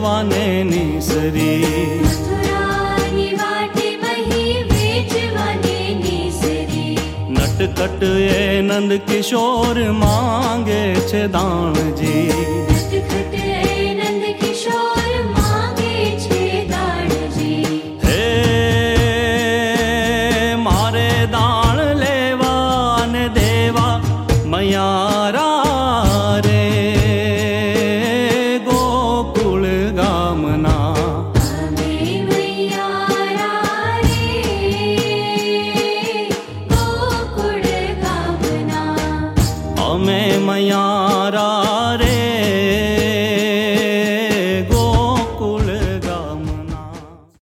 લેવાને નીસરી. મથુરાની વાટે મહી વેચવાને નીસરી. નટખટ એ નંદ કિશોર માંગે છે દાણજી. નટખટ એ નંદ કિશોર માંગે છે દાણજી. હે મારે દાણ લેવા ને દેવા મયારા રે ગોકુળ ગામના. અમે મૈયારા રે ગોકુળ ગામના. અમે મયા